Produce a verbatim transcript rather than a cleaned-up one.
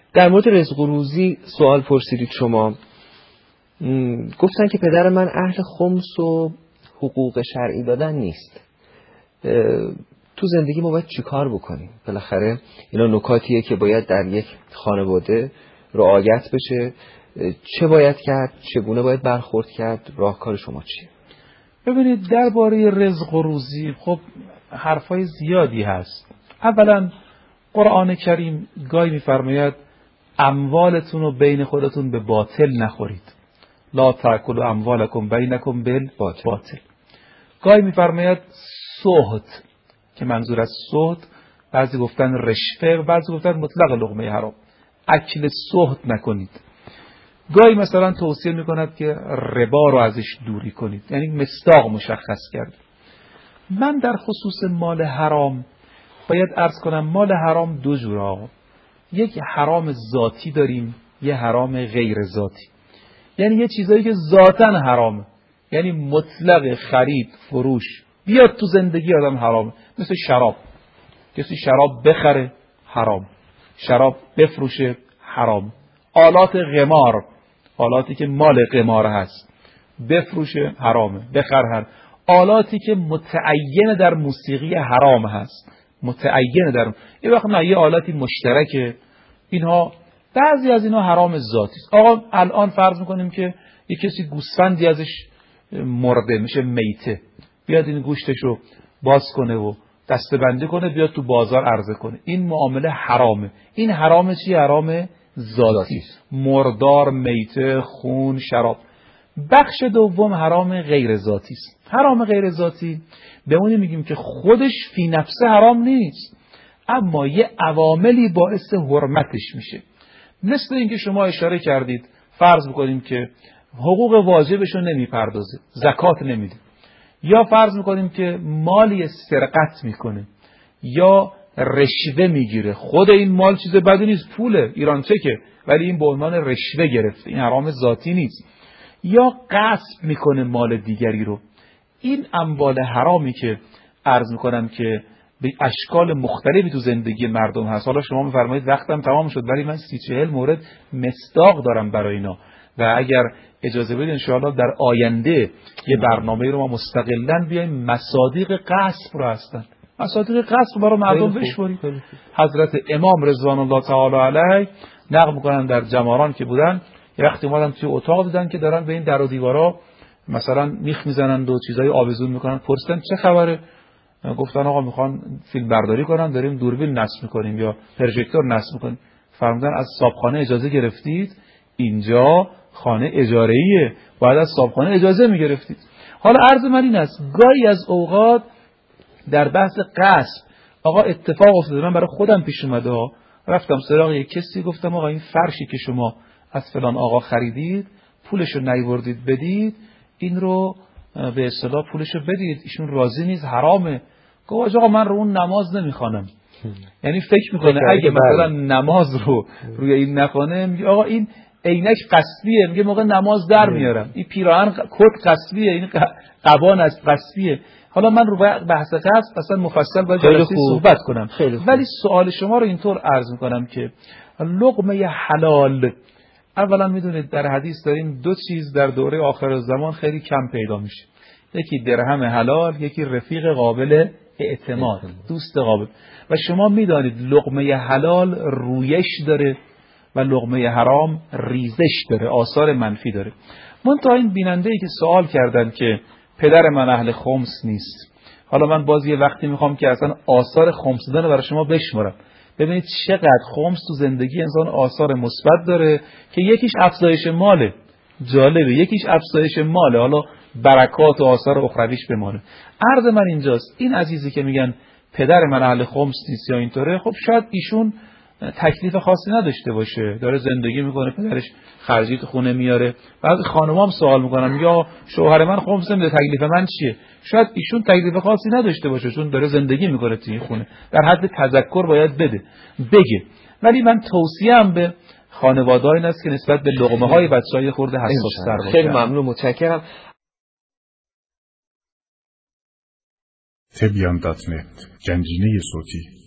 در مورد رزق و روزی سوال پرسیدید شما، گفتن که پدر من اهل خمس و حقوق شرعی دادن نیست. تو زندگی ما باید چی کار بکنیم؟ بالاخره اینا نکاتیه که باید در یک خانواده رعایت بشه. چه باید کرد؟ چگونه باید برخورد کرد؟ راهکار شما چیه؟ ببینید درباره رزق و روزی خب حرفای زیادی هست. اولا قرآن کریم گاهی می‌فرماید اموالتون رو بین خودتون به باطل نخورید. لا تأکلوا اموالکم بینکم بالباطل. گاهی می‌فرماید سحت، که منظور از سحت بعضی گفتن رشوه، بعضی گفتن مطلق لقمه حرام. اکل سحت نکنید. گاهی مثلا توصیه میکند که ربا رو ازش دوری کنید، یعنی مصداق مشخص کرد. من در خصوص مال حرام باید عرض کنم مال حرام دو جوره، یک حرام ذاتی داریم، یه حرام غیر ذاتی. یعنی یه چیزایی که ذاتاً حرامه، یعنی مطلق خرید فروش بیاد تو زندگی آدم حرامه، مثل شراب. کسی شراب بخره حرام، شراب بفروشه حرام. آلات قمار، آلاتی که مال قمار هست بفروشه حرامه، بخره. آلاتی که متعین در موسیقی حرام هست، متعین در یه وقت نه یه آلاتی مشترکه، اینها بعضی از اینها حرام ذاتی است. آقا الان فرض میکنیم که یه کسی گوسفندی ازش مرده میشه میته، بیاد این گوشتش رو باز کنه و دسته‌بندی کنه بیاد تو بازار عرضه کنه، این معامله حرامه. این حرام چی؟ حرام ذاتی، مردار، میته، خون، شراب. بخش دوم حرام غیر ذاتی است. حرام غیر ذاتی به اونی میگیم که خودش فی نفسه حرام نیست، اما یه عواملی باعث حرمتش میشه. مثل اینکه شما اشاره کردید، فرض بکنیم که حقوق واجبش رو نمیپردازه، زکات نمیده، یا فرض میکنیم که مالی سرقت میکنه یا رشوه میگیره. خود این مال چیز بدی نیست، پوله ایران چکه، ولی این به عنوان رشوه گرفته، این حرام ذاتی نیست. یا غصب میکنه مال دیگری رو. این اموال حرامی که عرض میکنم که به اشکال مختلفی تو زندگی مردم هست. حالا شما میفرمایید وقتم تمام شد، ولی من سی چهل مورد مصداق دارم برای اینا و اگر اجازه بدید انشاءالله در آینده یه برنامه رو ما مستقلاً بیایم مصادیق غصب رو هستن، مصادیق غصب برای مردم بشوریم. حضرت امام رضوان الله تعالی علیه نقل میکنن در جماران که بودن، یه وقتی اومدن توی اتاق دیدن که دارن به این در و دیوارا مثلا میخ میزنن و چیزای آویزون میکنن. پرسیدن چه خبره؟ گفتن آقا میخوان فیلم برداری کنن، داریم دوربین نصب میکنیم یا پروژکتور نصب میکنیم. فرمودن از صاحبخانه اجازه گرفتید؟ اینجا خانه اجاره‌ایه، باید از صاحبخانه اجازه میگرفتید. حالا عرض من این است، گاهی از اوقات در بحث غصب آقا اتفاق افتاده، من برای خودم پیش اومده ها، رفتم سراغ یک کسی گفتم آقا این فرشی که شما از فلان آقا خریدید پولشو نیوردید بدید، این رو به اصطلاح پولشو بدید، ایشون راضی نیست، حرامه. گفت آقا من رو اون نماز نمیخوانم. یعنی فکر میکنه اگه مثلا نماز رو روی این نخونه، میگه آقا این عینک قصبیه، میگه موقع نماز در میارم، این پیراهن کت قصبیه، این قبان از قصبیه. حالا من رو بحث قصب اصلا مفصل باید جلسه صحبت کنم، ولی سوال شما رو اینطور عرض میکنم که لقمه حلال، اولا میدونید در حدیث داریم دو چیز در دوره آخر زمان خیلی کم پیدا میشه، یکی درهم حلال، یکی رفیق قابل اعتماد، دوست قابل. و شما میدانید لقمه حلال رویش داره و لقمه حرام ریزش داره، آثار منفی داره. منتها این بیننده ای که سوال کردن که پدر من اهل خمس نیست، حالا من باز یه وقتی میخوام که اصلا آثار خمس دادن رو برای شما بشمارم. ببینید چقدر خمس تو زندگی انسان آثار مثبت داره که یکیش افزایش ماله، جالبه، یکیش افزایش ماله، حالا برکات و آثار اخرویش بمانه. عرض من اینجاست، این عزیزی که میگن پدر من اهل خمس نیست یا اینطوره، خب شاید ایشون تکلیف خاصی نداشته باشه، داره زندگی میکنه، پدرش خرجی تو خونه میاره. بعضی خانمام سوال میکنن یا شوهر من خمس نمیده، تکلیف من چیه؟ شاید ایشون تکلیف خاصی نداشته باشه چون داره زندگی میکنه تو این خونه، در حد تذکر باید بده بگه. ولی من توصیه‌ام به خانواده‌ها این است که نسبت به لقمه‌های بچه‌های خورده حساس‌تر باشن. خیلی ممنون، متشکرم. تبیان دات نت، گنجینه صوتی.